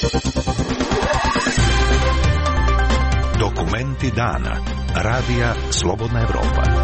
Dokumenti dana. Radija Slobodna Evropa.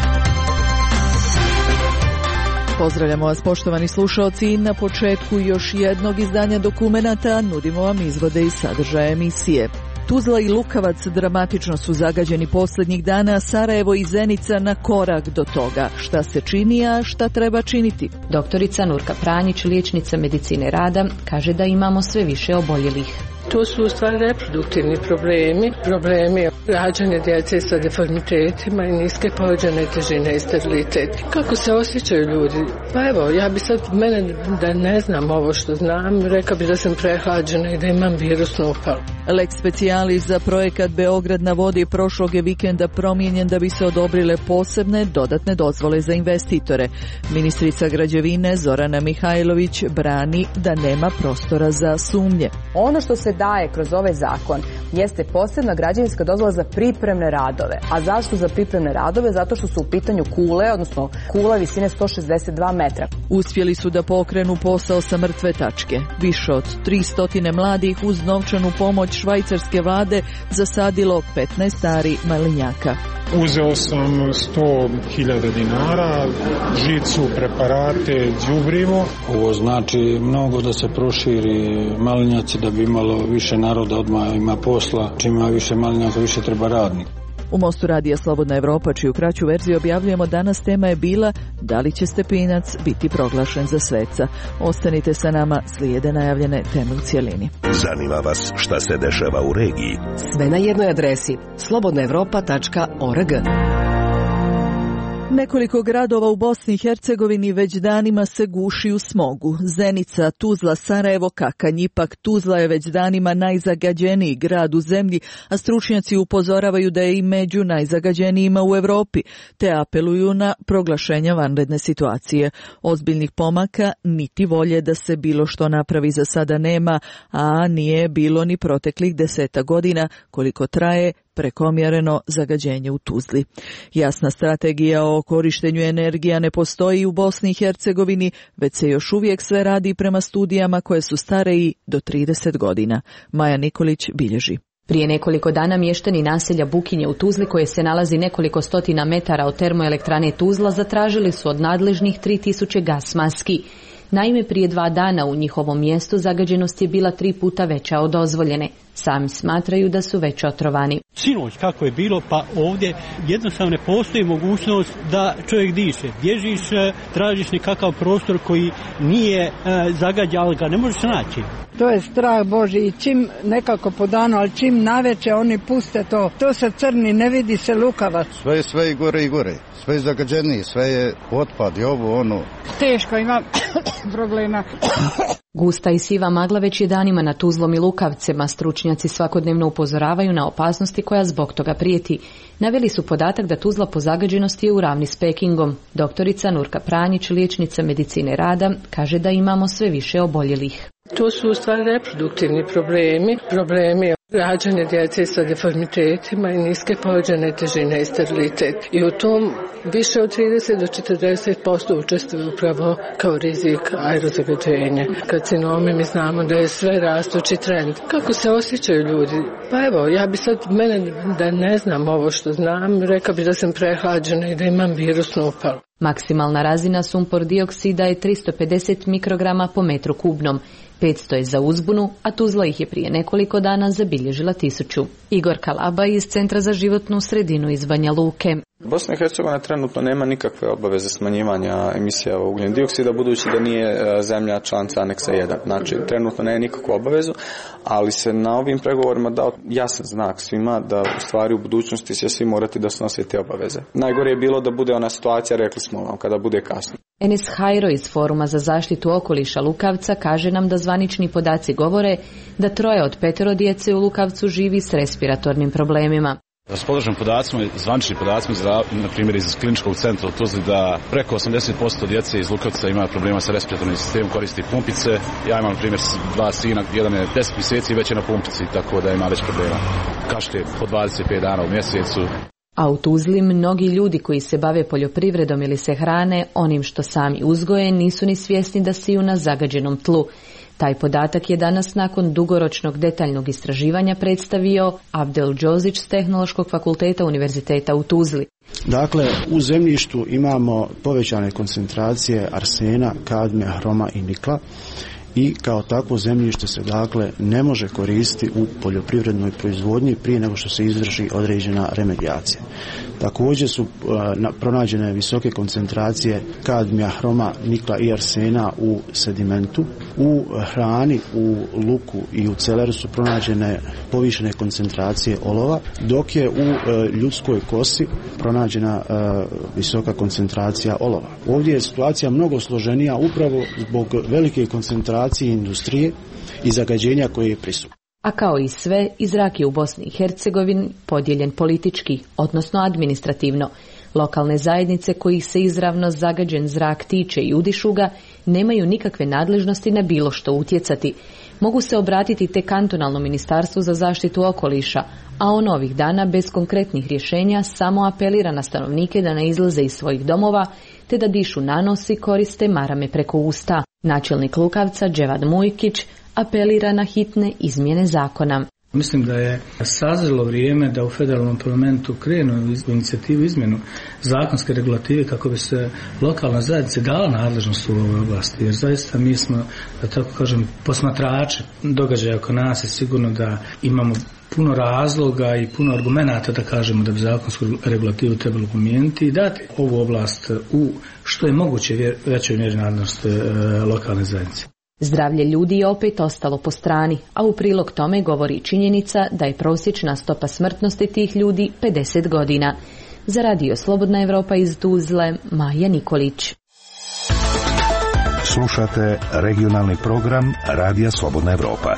Pozdravljamo vas, poštovani slušaoci. Na početku još jednog izdanja dokumenata nudimo vam izvode iz sadržaja emisije. Tuzla i Lukavac dramatično su zagađeni posljednjih dana, Sarajevo i Zenica na korak do toga. Šta se čini, a šta treba činiti? Doktorica Nurka Pranjić, liječnica medicine rada, kaže da imamo sve više oboljelih. To su u stvari reproduktivni problemi rađanja djece sa deformitetima i niske porođajne težine i sterilitet. Kako se osjećaju ljudi? Pa evo, ja bi sad, mene da ne znam ovo što znam, rekao bi da sam prehlađena i da imam virusnu upalu. Lex specialis za projekat Beograd na vodi prošlog je vikenda promijenjen da bi se odobrile posebne dodatne dozvole za investitore. Ministrica građevine Zorana Mihajlović brani da nema prostora za sumnje. Ono što se daje kroz ovaj zakon jeste posebna građevinska dozvola za pripremne radove. A zašto za pripremne radove? Zato što su u pitanju kule, odnosno kula visine 162 metra. Uspjeli su da pokrenu posao sa mrtve tačke. Više od 300 mladih uz novčanu pomoć švajcarske vlade zasadilo 15 ari malinjaka. Uzeo sam 100.000 dinara, žicu, preparate, đubrivo. Ovo znači mnogo da se proširi malinjaci, da bi imalo više naroda, odmah ima posla. Čim ima više malinjaka, više treba radnika. U Mostu radija Slobodna Evropa, čiju kraću verziju objavljujemo danas, tema je bila da li će Stepinac biti proglašen za sveca. Ostanite sa nama, slijede najavljene teme u cjelini. Zanima vas šta se dešava u regiji? Sve na jednoj adresi slobodnaevropa.org. Nekoliko gradova u Bosni i Hercegovini već danima se guši u smogu. Zenica, Tuzla, Sarajevo, Kakanj. Ipak Tuzla je već danima najzagađeniji grad u zemlji, a stručnjaci upozoravaju da je i među najzagađenijima u Europi, te apeluju na proglašenje vanredne situacije. Ozbiljnih pomaka niti volje da se bilo što napravi za sada nema, a nije bilo ni proteklih 10 godina koliko traje prekomjereno zagađenje u Tuzli. Jasna strategija o korištenju energija ne postoji u Bosni i Hercegovini, već se još uvijek sve radi prema studijama koje su stare i do 30 godina. Maja Nikolić bilježi. Prije nekoliko dana mještani naselja Bukinje u Tuzli, koje se nalazi nekoliko stotina metara od termoelektrane Tuzla, zatražili su od nadležnih 3000 gas maski. Naime, prije 2 dana u njihovom mjestu zagađenost je bila 3 puta veća od dozvoljene. Sami smatraju da su već otrovani. Sinoć kako je bilo, pa ovdje jednostavno ne postoji mogućnost da čovjek diše. Bježiš, tražiš nekakav prostor koji nije zagađen, ali ga ne možeš naći. To je strah Božji i čim nekako po danu, ali čim naveče oni puste to se crni, ne vidi se Lukavac. Sve je gore i gore, sve je zagađeniji, sve je otpad i ovo ono. Teško ima problema. Gusta i siva magla već je danima na Tuzlom i Lukavcema. Stručnjaci svakodnevno upozoravaju na opasnosti koja zbog toga prijeti. Naveli su podatak da Tuzla po zagađenosti je u ravni s Pekingom. Doktorica Nurka Pranjić, liječnica medicine rada, kaže da imamo sve više oboljelih. To su u stvari reproduktivni problemi rađanja djece sa deformitetima i niske porođajne težine i sterilitet. I u tom više od 30 do 40% učestvuju upravo kao rizik aerozagađenja. Karcinomi, mi znamo da je sve rastući trend. Kako se osjećaju ljudi? Pa evo, ja bi sad, mene da ne znam ovo što znam, rekao bi da sam prehlađena i da imam virusnu upalu. Maksimalna razina sumpor dioksida je 350 mikrograma po metru kubnom. 500 je za uzbunu, a Tuzla ih je prije nekoliko dana zabilježila 1000. Igor Kalaba iz Centra za životnu sredinu iz Banja Luke. Bosna i Hercegovina trenutno nema nikakve obaveze smanjivanja emisija ugljen dioksida, budući da nije zemlja članica aneksa 1. Znači, trenutno nema nikakvu obavezu, ali se na ovim pregovorima dao jasan znak svima da u stvari u budućnosti će svi morati da snose te obaveze. Najgore je bilo da bude ona situacija, rekli smo vam, kada bude kasno. Enes Hajro iz Foruma za zaštitu okoliša Lukavca kaže nam da zvanični podaci govore da 3 od 5 djece u Lukavcu živi s respiratornim problemima. Raspoloženim podacima, zvaničnim podacima, na primjer iz kliničkog centra u Tuzli, da preko 80% djece iz Lukavca ima problema sa respiratornim sistemom, koristi pumpice. Ja imam, na primjer, 2 sina, jedan je 10 mjeseci i već je na pumpici, tako da ima već problema. Kašlje po 25 dana u mjesecu. A u Tuzli mnogi ljudi koji se bave poljoprivredom ili se hrane onim što sami uzgoje nisu ni svjesni da siju na zagađenom tlu. Taj podatak je danas nakon dugoročnog detaljnog istraživanja predstavio Abdel Džozić s Tehnološkog fakulteta Univerziteta u Tuzli. Dakle, u zemljištu imamo povećane koncentracije arsena, kadmija, hroma i nikla i kao takvo zemljište se dakle ne može koristiti u poljoprivrednoj proizvodnji prije nego što se izvrši određena remedijacija. Također su pronađene visoke koncentracije kadmija, hroma, nikla i arsena u sedimentu. U hrani, u luku i u celeru su pronađene povišene koncentracije olova, dok je u ljudskoj kosi pronađena visoka koncentracija olova. Ovdje je situacija mnogo složenija upravo zbog velike koncentracije industrije i zagađenja koje je prisutno. A kao i sve, i zrak je u Bosni i Hercegovini podijeljen politički, odnosno administrativno. Lokalne zajednice kojih se izravno zagađen zrak tiče i udišu ga, nemaju nikakve nadležnosti na bilo što utjecati. Mogu se obratiti te kantonalnom ministarstvu za zaštitu okoliša, a on ovih dana bez konkretnih rješenja samo apelira na stanovnike da ne izlaze iz svojih domova, te da dišu nanos i koriste marame preko usta. Načelnik Lukavca, Dževad Mujkić, apelira na hitne izmjene zakona. Mislim da je sazrelo vrijeme da u federalnom parlamentu krenu u inicijativu izmjenu zakonske regulative kako bi se lokalna zajednica dala nadležnost u ovoj oblasti. Jer zaista mi smo, da tako kažem, posmatrači događaja oko nas i sigurno da imamo puno razloga i puno argumenata da kažemo da bi zakonsku regulativu trebalo promijeniti i dati ovu oblast u što je moguće većoj mjeri nadležnost lokalne zajednice. Zdravlje ljudi je opet ostalo po strani, a u prilog tome govori činjenica da je prosječna stopa smrtnosti tih ljudi 50 godina. Za Radio Slobodna Evropa iz Tuzle, Maja Nikolić. Slušate regionalni program Radija Slobodna Evropa.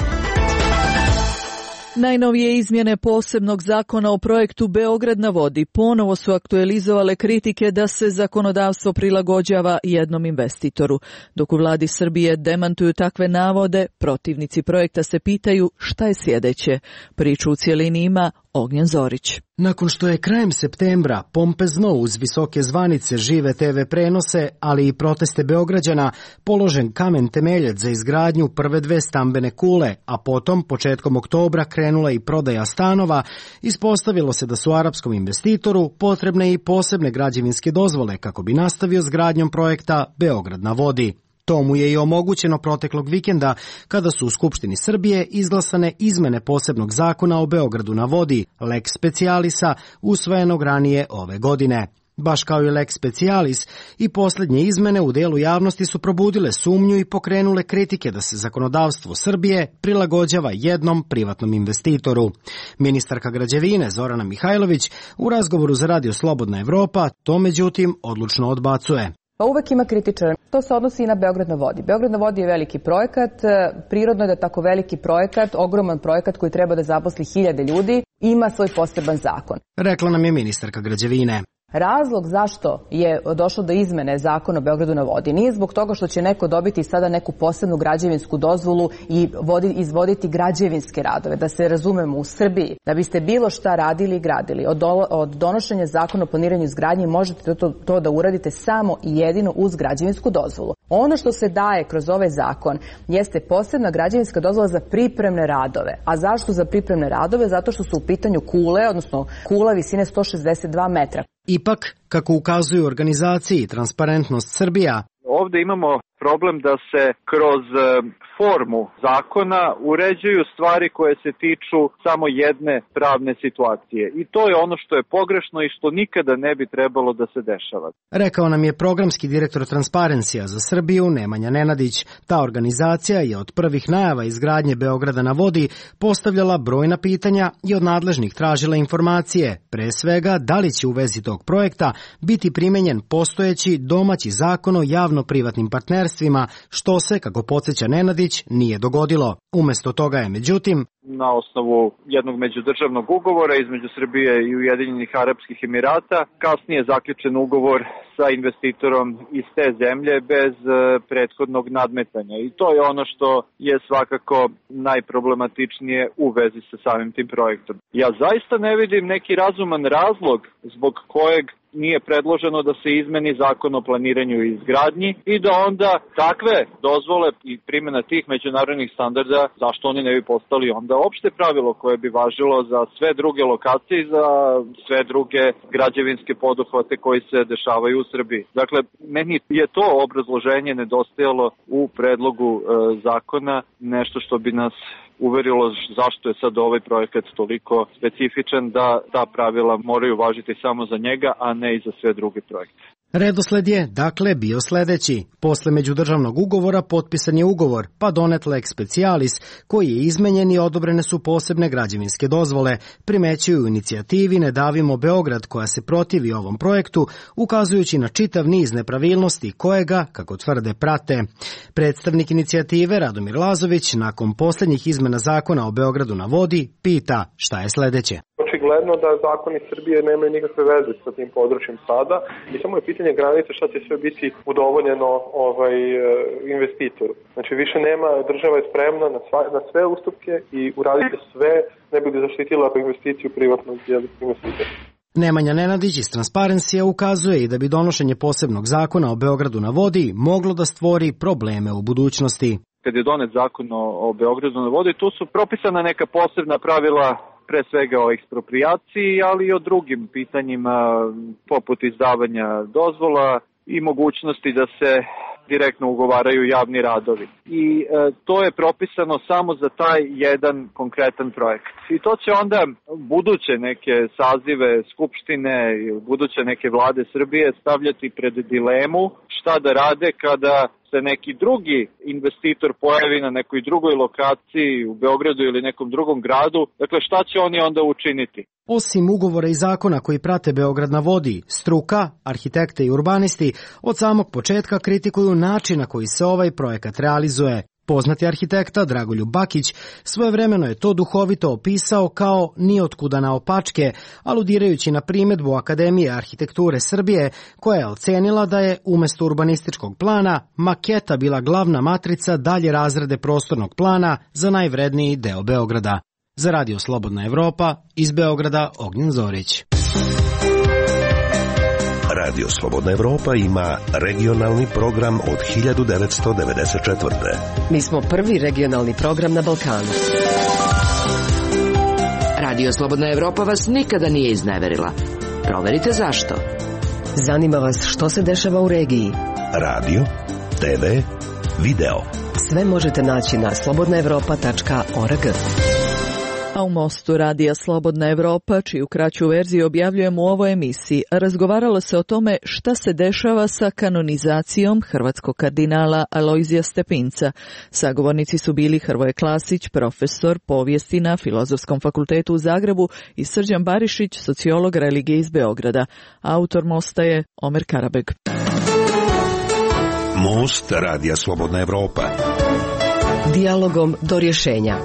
Najnovije izmjene posebnog zakona o projektu Beograd na vodi ponovo su aktualizovale kritike da se zakonodavstvo prilagođava jednom investitoru. Dok u vladi Srbije demantuju takve navode, protivnici projekta se pitaju šta je sljedeće. Priču u cjelini ima Ognjen Zorić. Nakon što je krajem septembra pompezno uz visoke zvanice, žive TV prenose, ali i proteste Beograđana, položen kamen temeljac za izgradnju prve 2 stambene kule, a potom, početkom oktobra, krenula i prodaja stanova, ispostavilo se da su arapskom investitoru potrebne i posebne građevinske dozvole kako bi nastavio s gradnjom projekta Beograd na vodi. To mu je i omogućeno proteklog vikenda kada su u Skupštini Srbije izglasane izmene posebnog zakona o Beogradu na vodi, lex specialisa, usvojenog ranije ove godine. Baš kao i lex specialis, i posljednje izmene u delu javnosti su probudile sumnju i pokrenule kritike da se zakonodavstvo Srbije prilagođava jednom privatnom investitoru. Ministarka građevine Zorana Mihajlović u razgovoru za Radio Slobodna Evropa to međutim odlučno odbacuje. Pa uvek ima kritičara. To se odnosi i na Beograd na vodi. Beograd na vodi je veliki projekat. Prirodno je da tako veliki projekat, ogroman projekat koji treba da zaposli 1000 ljudi, ima svoj poseban zakon. Rekla nam je ministarka građevine. Razlog zašto je došlo do izmene zakona o Beogradu na vodi nije zbog toga što će neko dobiti sada neku posebnu građevinsku dozvolu i izvoditi građevinske radove. Da se razumemo, u Srbiji, da biste bilo šta radili i gradili, od donošenja zakona o planiranju izgradnje možete to da uradite samo i jedino uz građevinsku dozvolu. Ono što se daje kroz ovaj zakon jeste posebna građevinska dozvola za pripremne radove. A zašto za pripremne radove? Zato što su u pitanju kule, odnosno kula visine 162 metra. Ipak, kako ukazuju organizaciji Transparentnost Srbija, ovdje imamo problem da se kroz formu zakona uređuju stvari koje se tiču samo jedne pravne situacije. I to je ono što je pogrešno i što nikada ne bi trebalo da se dešava. Rekao nam je programski direktor Transparencija za Srbiju Nemanja Nenadić. Ta organizacija je od prvih najava izgradnje Beograda na vodi postavljala brojna pitanja i od nadležnih tražila informacije. Pre svega, da li će u vezi tog projekta biti primenjen postojeći domaći zakon o javno-privatnim partnerstvima, što se, kako podsjeća Nenadić, nije dogodilo. Umjesto toga je, međutim, na osnovu jednog međudržavnog ugovora između Srbije i Ujedinjenih Arapskih Emirata. Kasnije je zaključen ugovor sa investitorom iz te zemlje bez prethodnog nadmetanja. I to je ono što je svakako najproblematičnije u vezi sa samim tim projektom. Ja zaista ne vidim neki razuman razlog zbog kojeg nije predloženo da se izmeni zakon o planiranju i izgradnji i da onda takve dozvole i primjena tih međunarodnih standarda, zašto oni ne bi postali onda opšte pravilo koje bi važilo za sve druge lokacije i za sve druge građevinske poduhvate koji se dešavaju u Srbiji. Dakle, meni je to obrazloženje nedostajalo u predlogu zakona, nešto što bi nas uverilo zašto je sad ovaj projekat toliko specifičan da ta pravila moraju važiti samo za njega, a ne i za sve druge projekte. Redosled je, dakle, bio sledeći. Posle međudržavnog ugovora potpisan je ugovor, pa donet lex specialis, koji je izmenjen i odobrene su posebne građevinske dozvole. Primećuju u inicijativi Ne davimo Beograd, koja se protivi ovom projektu, ukazujući na čitav niz nepravilnosti koje ga, kako tvrde, prate. Predstavnik inicijative Radomir Lazović, nakon poslednjih izmena zakona o Beogradu na vodi, pita šta je sledeće. Očigledno da zakoni Srbije nemaju nikakve veze sa tim područjem sada i samo je pitanje granice šta će sve biti udovoljeno investitoru. Znači više nema, država je spremna na sve ustupke i uraditi sve ne bi zaštitila investiciju privatnog investitora. Nemanja Nenadić iz Transparencija ukazuje i da bi donošenje posebnog zakona o Beogradu na vodi moglo da stvori probleme u budućnosti. Kad je donet zakon o Beogradu na vodi, tu su propisana neka posebna pravila, pre svega o eksproprijaciji, ali i o drugim pitanjima poput izdavanja dozvola i mogućnosti da se direktno ugovaraju javni radovi. I to je propisano samo za taj jedan konkretan projekt. I to će onda buduće neke sazive skupštine i buduće neke vlade Srbije stavljati pred dilemu šta da rade kada se neki drugi investitor pojavi na nekoj drugoj lokaciji u Beogradu ili nekom drugom gradu. Dakle, šta će oni onda učiniti? Osim ugovora i zakona koji prate Beograd na vodi, struka, arhitekte i urbanisti od samog početka kritikuju način na koji se ovaj projekat realizuje. Poznati arhitekta Dragoljub Bakić svojevremeno je to duhovito opisao kao niotkuda naopačke, aludirajući na primedbu Akademije arhitekture Srbije, koja je ocenila da je umesto urbanističkog plana maketa bila glavna matrica dalje razrede prostornog plana za najvredniji deo Beograda. Za Radio Slobodna Evropa, iz Beograda, Ognjen Zorić. Radio Slobodna Evropa ima regionalni program od 1994. Mi smo prvi regionalni program na Balkanu. Radio Slobodna Evropa vas nikada nije izneverila. Proverite zašto. Zanima vas što se dešava u regiji. Radio, TV, video. Sve možete naći na slobodnaevropa.org. A u Mostu Radija Slobodna Evropa, čiju kraću verziju objavljujemo u ovoj emisiji, razgovaralo se o tome šta se dešava sa kanonizacijom hrvatskog kardinala Alojzija Stepinca. Sagovornici su bili Hrvoje Klasić, profesor povijesti na Filozofskom fakultetu u Zagrebu, i Srđan Barišić, sociolog religije iz Beograda. Autor Mosta je Omer Karabeg. Most Radija Slobodna Evropa. Dijalogom do rješenja.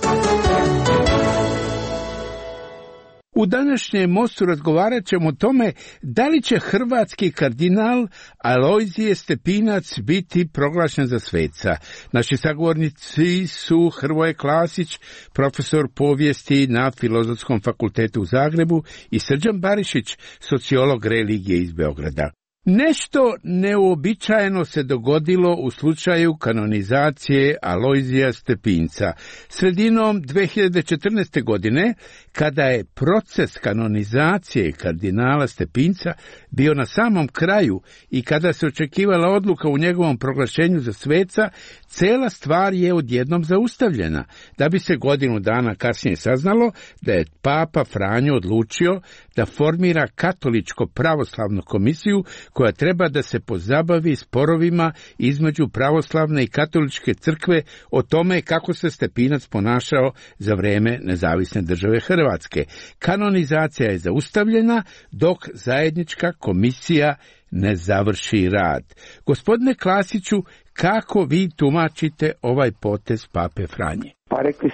U današnjem Mostu razgovarat ćemo o tome da li će hrvatski kardinal Alojzije Stepinac biti proglašen za sveca. Naši sagovornici su Hrvoje Klasić, profesor povijesti na Filozofskom fakultetu u Zagrebu, i Srđan Barišić, sociolog religije iz Beograda. Nešto neuobičajeno se dogodilo u slučaju kanonizacije Alojzija Stepinca. Sredinom 2014. godine, kada je proces kanonizacije kardinala Stepinca bio na samom kraju i kada se očekivala odluka u njegovom proglašenju za sveca, cela stvar je odjednom zaustavljena, da bi se godinu dana kasnije saznalo da je Papa Franjo odlučio da formira katoličko-pravoslavnu komisiju koja treba da se pozabavi sporovima između pravoslavne i katoličke crkve o tome kako se Stepinac ponašao za vreme nezavisne države Hrvatske. Kanonizacija je zaustavljena dok zajednička komisija ne završi rad. Gospodine Klasiću, kako vi tumačite ovaj potez Pape Franje? Pa rekli ste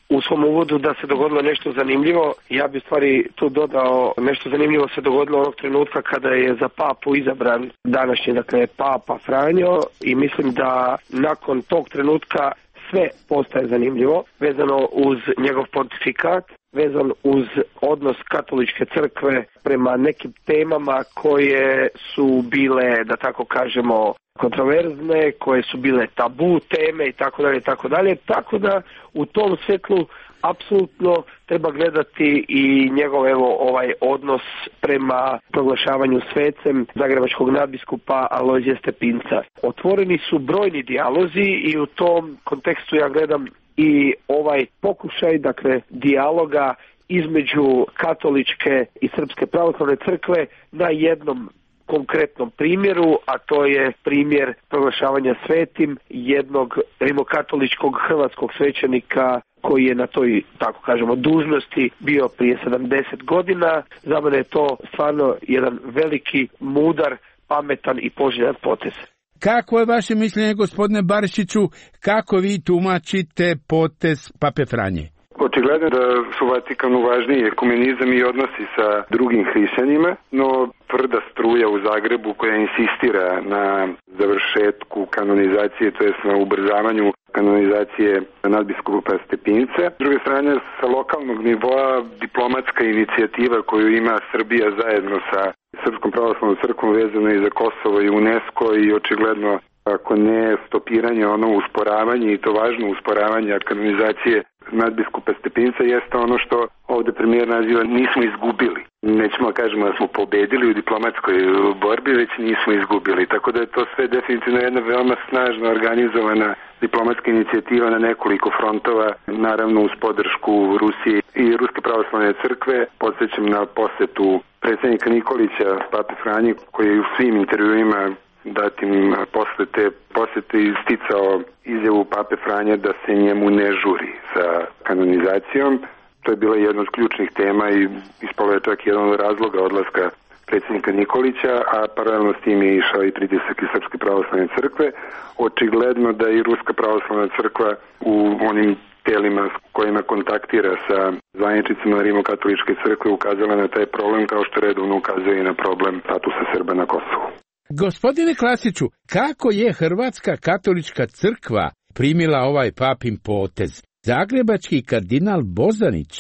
u svom uvodu da se dogodilo nešto zanimljivo. Ja bi u stvari tu dodao nešto zanimljivo se dogodilo onog trenutka kada je za papu izabran današnji, dakle, Papa Franjo, i mislim da nakon tog trenutka sve postaje zanimljivo, vezano uz njegov pontifikat, vezan uz odnos katoličke crkve prema nekim temama koje su bile, da tako kažemo, kontroverzne, koje su bile tabu teme i tako dalje, tako dalje. Tako da u tom svjetlu apsolutno treba gledati i njegov ovaj odnos prema proglašavanju svecem zagrebačkog nadbiskupa Alojzija Stepinca. Otvoreni su brojni dijalozi i u tom kontekstu ja gledam i ovaj pokušaj, dakle, dijaloga između katoličke i srpske pravoslavne crkve na jednom konkretnom primjeru, a to je primjer proglašavanja svetim jednog rimokatoličkog hrvatskog svećenika koji je na toj, tako kažemo, dužnosti bio prije 70 godina. Za mene je to stvarno jedan veliki, mudar, pametan i poželjan potez. Kako je vaše mišljenje, gospodine Barišiću, kako vi tumačite potez Pape Franje? Očigledno da su Vatikanu važniji ekumenizam i odnosi sa drugim hrišćanima, no tvrda struja u Zagrebu koja insistira na završetku kanonizacije, to jest na ubrzavanju kanonizacije nadbiskupa Stepinca. S druge strane, sa lokalnog nivoa diplomatska inicijativa koju ima Srbija zajedno sa Srpskom pravoslavnom crkvom vezano i za Kosovo i UNESCO i očigledno, ako ne stopiranje, ono usporavanje, i to važno usporavanje kanonizacije nadbiskupa Stepinca, jeste ono što ovde premijer naziva nismo izgubili. Nećemo kažemo da smo pobedili u diplomatskoj borbi, već nismo izgubili. Tako da je to sve definitivno jedna veoma snažno organizovana diplomatska inicijativa na nekoliko frontova, naravno uz podršku Rusije i Ruske pravoslavne crkve. Podsjećam na posetu predsjednika Nikolića Pape Franji, koji je u svim intervjuima datim posle te posete isticao izjavu Pape Franje da se njemu ne žuri sa kanonizacijom. To je bila jedna od ključnih tema i ispalo je čak jedan od razloga odlaska predsjednika Nikolića, a paralelno s tim je išao i pritisak iz Srpske pravoslavne crkve. Očigledno da i Ruska pravoslavna crkva u onim telima s kojima kontaktira sa zvaničnicima Rimokatoličke crkve ukazala na taj problem, kao što redovno ukazuje i na problem statusa Srba na Kosovu. Gospodine Klasiću, kako je Hrvatska katolička crkva primila ovaj papin potez? Zagrebački kardinal Bozanić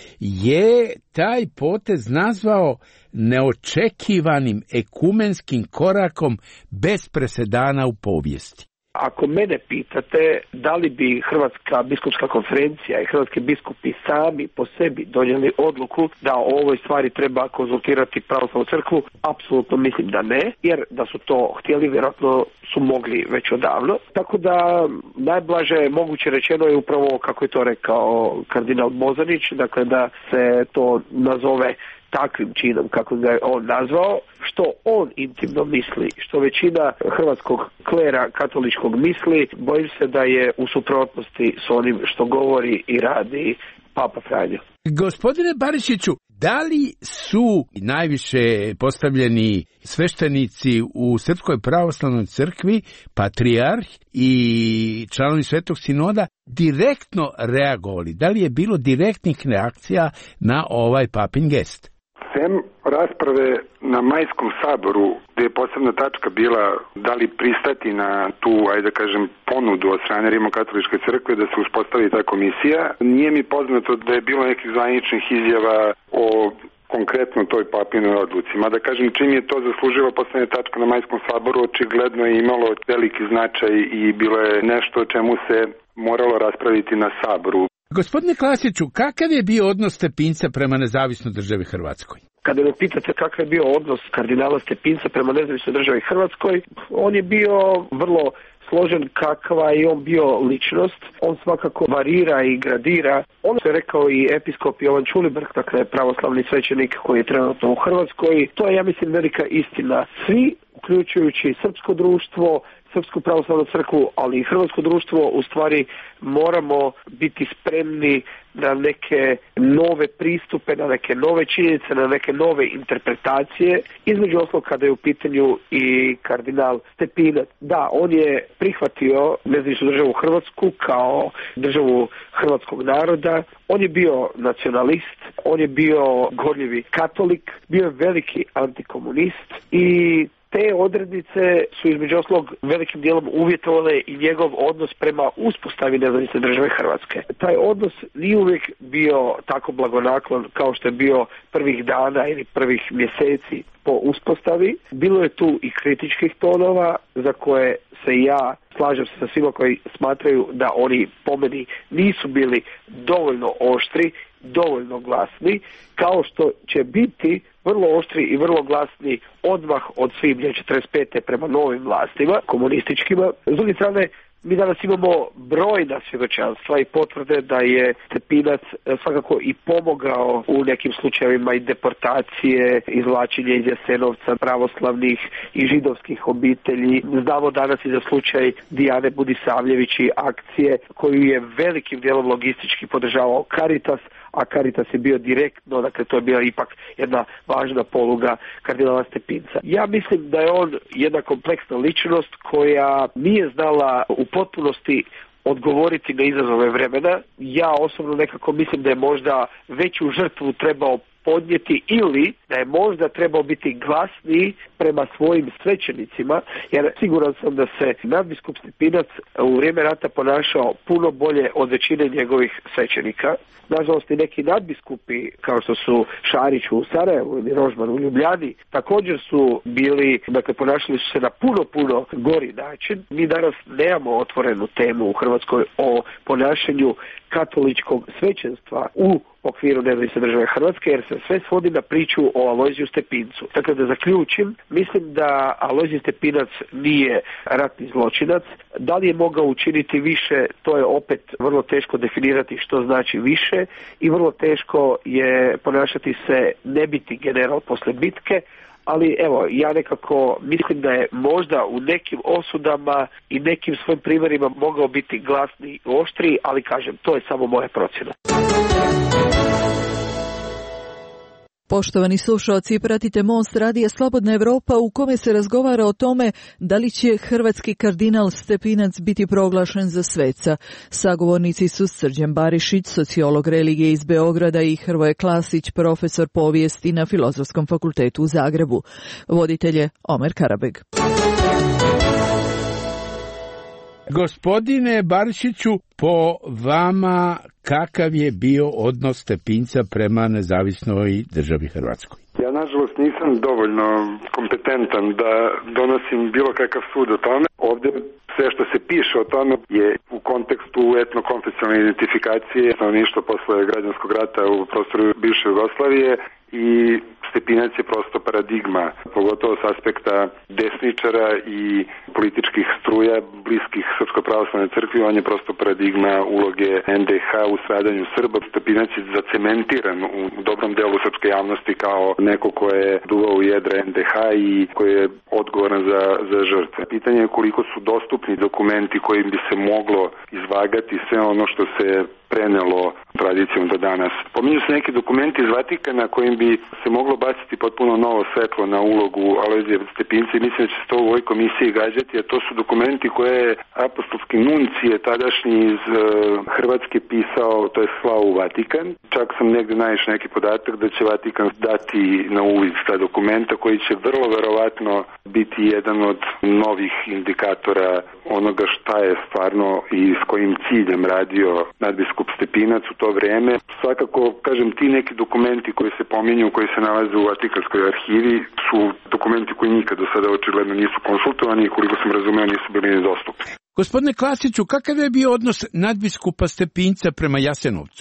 je taj potez nazvao neočekivanim ekumenskim korakom bez presedana u povijesti. Ako mene pitate da li bi Hrvatska biskupska konferencija i hrvatski biskupi sami po sebi donijeli odluku da o ovoj stvari treba konzultirati pravoslavnu crkvu, apsolutno mislim da ne, jer da su to htjeli, vjerojatno su mogli već odavno. Tako da najblaže moguće rečeno je upravo kako je to rekao kardinal Bozanić, dakle da se to nazove takvim činom kako ga je on nazvao, što on intimno misli, što većina hrvatskog klera katoličkog misli, bojim se da je u suprotnosti s onim što govori i radi Papa Franjo. Gospodine Barišiću, da li su najviše postavljeni sveštenici u Srpskoj pravoslavnoj crkvi, patrijarh i članovi Svetog sinoda direktno reagovali? Da li je bilo direktnih reakcija na ovaj papin gest? Sem rasprave na Majskom saboru, gde je posebna tačka bila da li pristati na tu, ajde da kažem, ponudu od strane Rimokatoličke crkve da se uspostavi ta komisija, nije mi poznato da je bilo nekih zvaničnih izjava o konkretno toj papinoj odluci. Mada kažem, čim je to zaslužila poslednja tačka na Majskom saboru, očigledno je imalo veliki značaj i bilo je nešto o čemu se moralo raspraviti na saboru. Gospodine Klasiću, kakav je bio odnos Stepinca prema nezavisnoj državi Hrvatskoj? Kada me pitate kakav je bio odnos kardinala Stepinca prema nezavisnoj državi Hrvatskoj, on je bio vrlo složen kakva je on bio ličnost. On svakako varira i gradira. On se rekao i episkop Jovan Čulibrk, dakle pravoslavni svećenik koji je trenutno u Hrvatskoj. To je, ja mislim, velika istina. Svi, uključujući srpsko društvo, Srpsku pravoslavnu crkvu, ali i hrvatsko društvo, u stvari moramo biti spremni na neke nove pristupe, na neke nove činjenice, na neke nove interpretacije. Između ostalog kada je u pitanju i kardinal Stepinac. Da, on je prihvatio nezavisnu državu Hrvatsku kao državu hrvatskog naroda. On je bio nacionalist, on je bio gorljivi katolik, bio je veliki antikomunist i te odrednice su između ostalog velikim dijelom uvjetovale i njegov odnos prema uspostavi nezavisne države Hrvatske. Taj odnos nije uvijek bio tako blagonaklon kao što je bio prvih dana ili prvih mjeseci po uspostavi. Bilo je tu i kritičkih tonova za koje se ja slažem se sa svima koji smatraju da oni po meni nisu bili dovoljno oštri, dovoljno glasni, kao što će biti vrlo oštri i vrlo glasni odmah od svibnja 45. prema novim vlastima, komunističkima. S druge strane, mi danas imamo brojna svjedočanstva i potvrde da je Stepinac svakako i pomogao u nekim slučajevima i deportacije, izvlačenje iz Jasenovca pravoslavnih i židovskih obitelji. Znamo danas i za slučaj Dijane Budisavljević i akcije koju je velikim dijelom logistički podržavao Caritas, a Caritas je bio direktno, dakle to je bila ipak jedna važna poluga kardinala Stepinca. Ja mislim da je on jedna kompleksna ličnost koja nije znala u potpunosti odgovoriti na izazove vremena. Ja osobno nekako mislim da je možda veću žrtvu trebao podnijeti ili da je možda trebao biti glasniji prema svojim svećenicima, jer siguran sam da se nadbiskup Stepinac u vrijeme rata ponašao puno bolje od većine njegovih svećenika. Nažalost i neki nadbiskupi kao što su Šarić u Sarajevu ili Rožman u Ljubljani također su bili, dakle ponašali su se na puno gori način. Mi danas nemamo otvorenu temu u Hrvatskoj o ponašanju katoličkog svećenstva u okviru nezavisne države Hrvatske, jer se sve svodi na priču o Alojziju Stepincu. Dakle, da zaključim, mislim da Alojzij Stepinac nije ratni zločinac. Da li je mogao učiniti više, to je opet vrlo teško definirati što znači više i vrlo teško je ponašati se ne biti general posle bitke, ali evo, ja nekako mislim da je možda u nekim osudama i nekim svojim primjerima mogao biti glasniji i oštriji, ali kažem, to je samo moja procjena. Poštovani slušalci, pratite Most radija Slobodna Evropa u kome se razgovara o tome da li će hrvatski kardinal Stepinac biti proglašen za sveca. Sagovornici su Srđan Barišić, sociolog religije iz Beograda i Hrvoje Klasić, profesor povijesti na Filozofskom fakultetu u Zagrebu. Voditelj je Omer Karabeg. Gospodine Barišiću, po vama kakav je bio odnos Stepinca prema nezavisnoj državi Hrvatskoj? Ja nažalost nisam dovoljno kompetentan da donosim bilo kakav sud o tome. Ovdje sve što se piše o tome je u kontekstu etnokonfesionalne identifikacije stanovništva posle građanskog rata u prostoru bivše Jugoslavije i Stepinac je prosto paradigma, pogotovo s aspekta desničara i političkih struja bliskih Srpskoj pravoslavnoj crkvi. On je prosto paradigma uloge NDH u stradanju Srba. Stepinac je zacementiran u dobrom delu srpske javnosti kao neko ko je duvao u jedra NDH i koji je odgovoran za žrtve. Pitanje je koliko su dostupni dokumenti kojim bi se moglo izvagati sve ono što se prenelo tradicijom do danas. Pominju se neki dokumenti iz Vatikana kojim bi se moglo baciti potpuno novo svetlo na ulogu Alojzija Stepinca i mislim da će se to u ovoj komisiji gađati, a to su dokumenti koje je apostolski nuncije tadašnji iz Hrvatske pisao, to je slao u Vatikan. Čak sam negdje naišao neki podatak da će Vatikan dati na uvid ta dokumenta koji će vrlo verovatno biti jedan od novih indikatora onoga šta je stvarno i s kojim ciljem radio nadbiskup Stepinac u to vrijeme. Svakako, kažem, ti neki dokumenti koji se pominju, koji se nalaze u Vatikanskoj arhivi, su dokumenti koji nikad do sada očigledno nisu konsultovani i koliko sam razumeo nisu bili nedostupni. Gospodine Klasiću, kakav je bio odnos nadbiskupa Stepinca prema Jasenovcu? U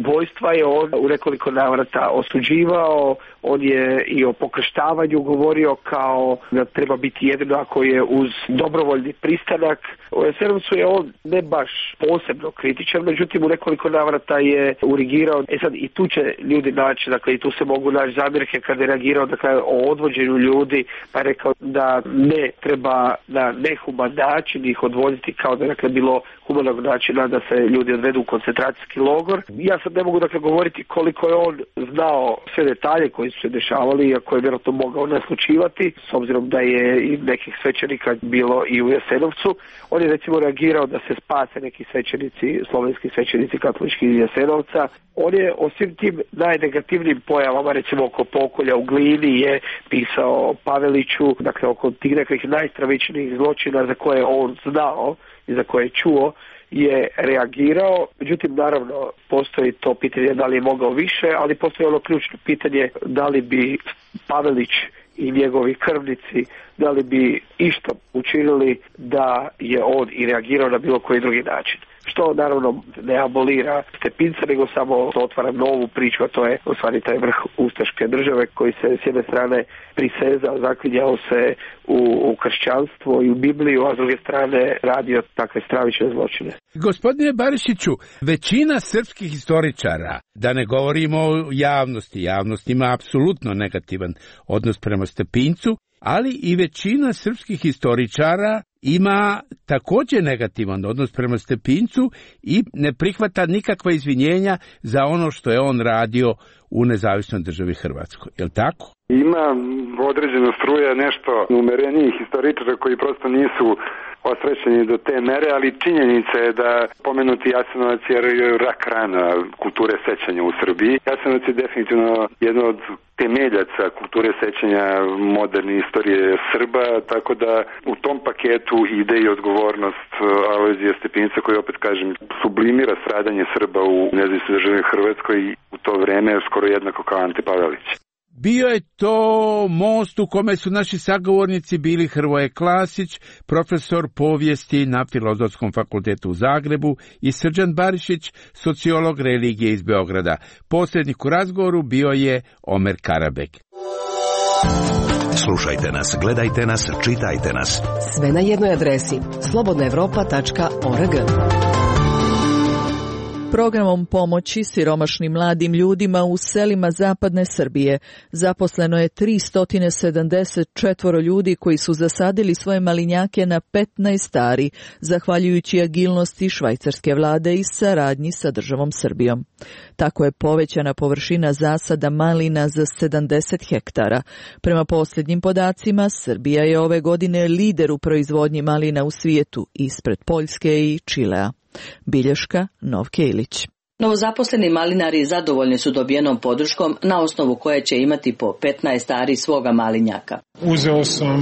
ubojstva je on u nekoliko navrata osuđivao, on je i o pokrštavanju govorio kao da treba biti jedino ako je uz dobrovoljni pristanak. U Jasenovcu je on ne baš posebno kritičan, međutim u nekoliko navrata je urigirao. Sad i tu će ljudi naći, dakle i tu se mogu naći zamjerke kada je reagirao dakle, o odvođenju ljudi, pa je rekao da ne treba na nehuman način ih odvoditi kao da je dakle, bilo humanog načina da se ljudi odvedu u koncentracijski logor. Ja sad ne mogu dakle govoriti koliko je on znao sve detalje koji su se dešavali, iako je vjerojatno mogao naslučivati, s obzirom da je i nekih svećenika bilo i u Jasenovcu. On je recimo reagirao da se spase neki svećenici, slovenski svećenici katolički iz Jasenovca. On je o svim tim najnegativnijim pojavama, recimo oko pokolja u Glini je pisao Paveliću, dakle oko tih nekih najstravičnijih zločina za koje on znao i za koje je čuo, je reagirao. Međutim, naravno, postoji to pitanje da li je mogao više, ali postoji ono ključno pitanje da li bi Pavelić i njegovi krvnici, da li bi išto učinili da je on i reagirao na bilo koji drugi način. Što naravno ne abolira Stepinca, nego samo otvara novu priču, a to je u stvari taj vrh ustaške države koji se s jedne strane prisezao, zaklinjao se u kršćanstvo i u Bibliju, a s druge strane radio takve stravične zločine. Gospodine Barišiću, većina srpskih historičara, da ne govorimo o javnosti, javnost ima apsolutno negativan odnos prema Stepincu, ali i većina srpskih historičara ima također negativan odnos prema Stepincu i ne prihvata nikakva izvinjenja za ono što je on radio u nezavisnoj državi Hrvatskoj. Je li tako? Ima određeno struja nešto umerenijih historičara koji prosto nisu osrećeni do te mere, ali činjenica je da pomenuti Jasenovac je rak rana kulture sećanja u Srbiji. Jasenovac je definitivno jedno od temeljaca kulture sećanja moderne istorije Srba, tako da u tom paketu ide i odgovornost Alojzija Stepinca koji, opet kažem, sublimira stradanje Srba u nezavisnoj državi Hrvatskoj i u to vreme skoro jednako kao Ante Pavelić. Bio je to most u kome su naši sagovornici bili Hrvoje Klasić, profesor povijesti na Filozofskom fakultetu u Zagrebu, i Srđan Barišić, sociolog religije iz Beograda. Posrednik u razgovoru bio je Omer Karabek. Slušajte nas, gledajte nas, čitajte nas. Sve na jednoj adresi slobodnaevropa.org. Programom pomoći siromašnim mladim ljudima u selima zapadne Srbije zaposleno je 374 ljudi koji su zasadili svoje malinjake na 15 ari, zahvaljujući agilnosti švajcarske vlade i saradnji sa državom Srbijom. Tako je povećana površina zasada malina za 70 hektara. Prema posljednjim podacima, Srbija je ove godine lider u proizvodnji malina u svijetu, ispred Poljske i Čilea. Bilješka Novke Ilić. Novozaposleni malinari zadovoljni su dobijenom podrškom na osnovu koje će imati po 15 ari svoga malinjaka. Uzeo sam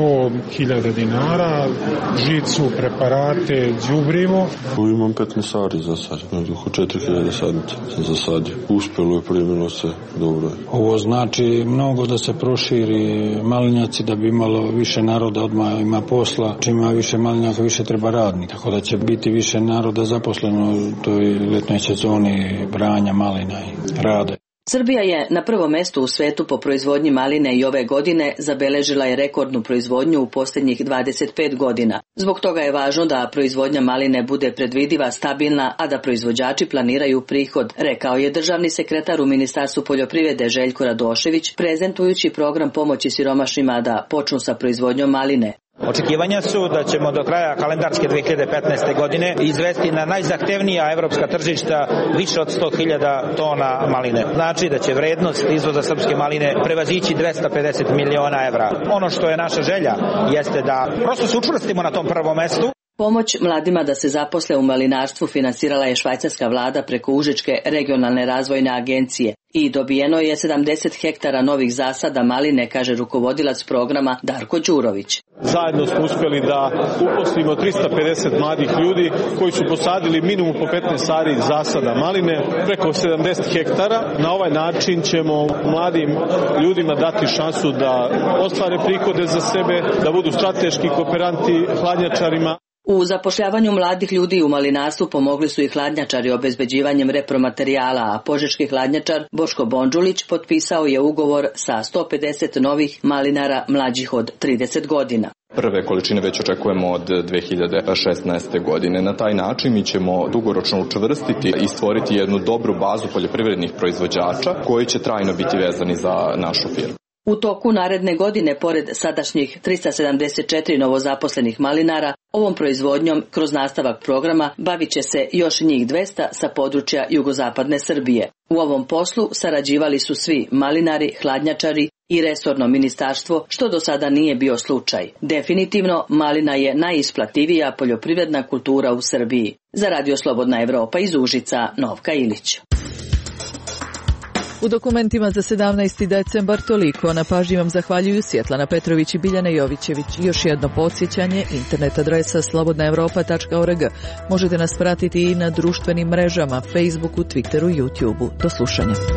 100.000 dinara, žicu, preparate, đubrivo. Imam 15 ari za sad, oko 4.000 sadnica sam zasadio. Uspjelo je, primilo se, dobro je. Ovo znači mnogo da se proširi malinjaci, da bi imalo više naroda, odmah ima posla. Čim ima više malinjaka, više treba radnika, tako da će biti više naroda zaposleno u toj letnoj sezoni branja malina i rade. Srbija je na prvom mjestu u svetu po proizvodnji maline i ove godine zabeležila je rekordnu proizvodnju u posljednjih 25 godina. Zbog toga je važno da proizvodnja maline bude predvidiva, stabilna, a da proizvođači planiraju prihod, rekao je državni sekretar u Ministarstvu poljoprivrede Željko Radošević, prezentujući program pomoći siromašnima da počnu sa proizvodnjom maline. Očekivanja su da ćemo do kraja kalendarske 2015. godine izvesti na najzahtevnija evropska tržišta više od 100.000 tona maline. Znači da će vrednost izvoza srpske maline prevazići 250 miliona evra. Ono što je naša želja jeste da prosto se učvrstimo na tom prvom mestu. Pomoć mladima da se zaposle u malinarstvu finansirala je švajcarska vlada preko Užičke regionalne razvojne agencije i dobijeno je 70 hektara novih zasada maline, kaže rukovodilac programa Darko Đurović. Zajedno smo uspjeli da uposlimo 350 mladih ljudi koji su posadili minimum po 15 ari zasada maline, preko 70 hektara. Na ovaj način ćemo mladim ljudima dati šansu da ostvare prihode za sebe, da budu strateški kooperanti hladnjačarima. U zapošljavanju mladih ljudi u malinarstvu pomogli su i hladnjačari obezbeđivanjem repromaterijala, a požeški hladnjačar Boško Bondžulić potpisao je ugovor sa 150 novih malinara mlađih od 30 godina. Prve količine već očekujemo od 2016. godine. Na taj način mi ćemo dugoročno učvrstiti i stvoriti jednu dobru bazu poljoprivrednih proizvođača koji će trajno biti vezani za našu firmu. U toku naredne godine, pored sadašnjih 374 novozaposlenih malinara, ovom proizvodnjom kroz nastavak programa bavit će se još njih 200 sa područja jugozapadne Srbije. U ovom poslu sarađivali su svi malinari, hladnjačari i resorno ministarstvo, što do sada nije bio slučaj. Definitivno, malina je najisplativija poljoprivredna kultura u Srbiji. Za Radio Slobodna Evropa iz Užica, Novka Ilić. U dokumentima za 17. decembar toliko. Na pažnji vam zahvaljuju Svjetlana Petrović i Biljana Jovićević. Još jedno podsjećanje, internet adresa slobodnaevropa.org. Možete nas pratiti i na društvenim mrežama, Facebooku, Twitteru i YouTubeu. Do slušanja.